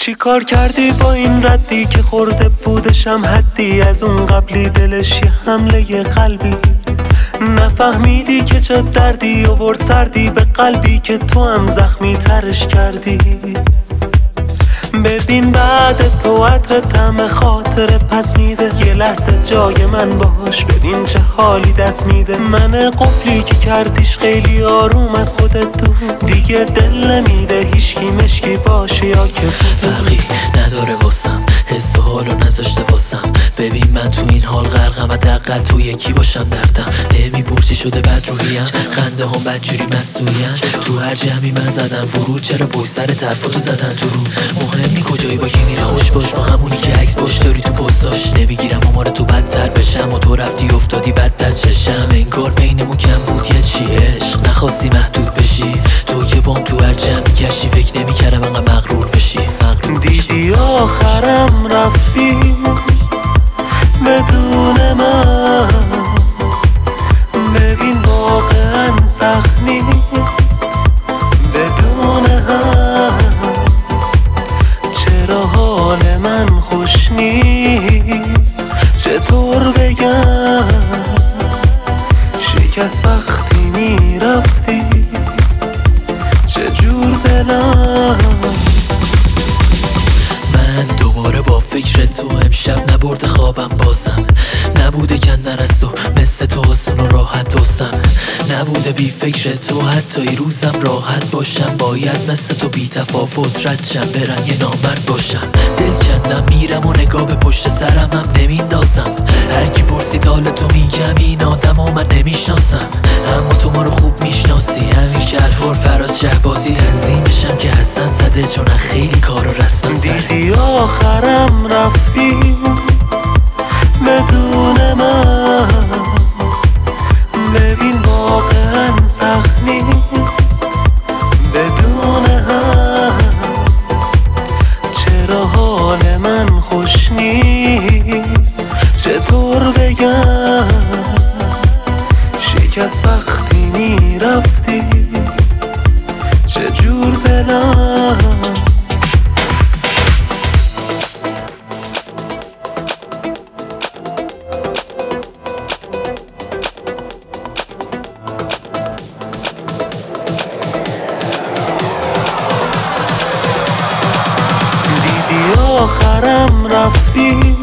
چی کار کردی با این ردی که خورده بودشم حدی؟ از اون قبلی دلش یه حمله قلبی، نفهمیدی که چه دردی آورد سردی به قلبی که تو هم زخمی ترش کردی. ببین بعد تو عطر طعم خاطره پس میده، یه لحظه جای من باش ببین چه حالی دست میده. من قفلی که کردیش خیلی آروم از خودت دور، دیگه دل نمیده هیچکی مشکی باشه یا که فرقی نداره واسم، حس و حالو نذاشته واسم. ببین من تو این حال غرقم، حداقل تو یکی باشم دردم نمیپرسی شده بد روحیم، خنده هم بدجوری مستویم. تو هر جمعی من زدم ورود، چرا پشت سر طرفاتو زدن تو رو؟ مهم نی کجایی با کی میره خوش باش، با همونی که عکس باش داری تو پستاش. نمیگیرم امار تو بدتر بشم و تو رفتی افتادی بدتر چشم. انگار بینمون کم بود یه چی عشق، نخواستی محدود بشی. تو که بام تو هر جمعی گشتی، فکر نمیکردم انقدر مغرور بشی. دیدی آخرم رفتی بدون من، ببین واقعا سخت نیست بدون هم. چرا حال من خوش نیست چطور بگم، شکست وقتی میرفتی چجور دلم. من دوباره با فکر تو امشب نبرده خوابم بازم، نبوده کندن از تو مثل تو آسون و راحت واسم، نبوده بی فکر تو حتی ای روزم راحت باشم. باید مثل تو بی تفاوت رد شم برن یه نامرد باشم. دل کندم میرم و نگاه به پشت سرم هم نمیندازم، هر کی پرسید حال تو میگم این آدم و من نمیشناسم. اما تو ما رو خوب میشناسی، همین که الهور فراز شهبازی تنظیمشم که حسن زده چون خیلی کار و رسم. دیدی آخرم رفتی بدون من، ببین واقعا سخت نیست بدون هم. چرا حال من خوش نیست چطور بگم، شکست وقتی میرفتی چجور دلم. آخرم رفتی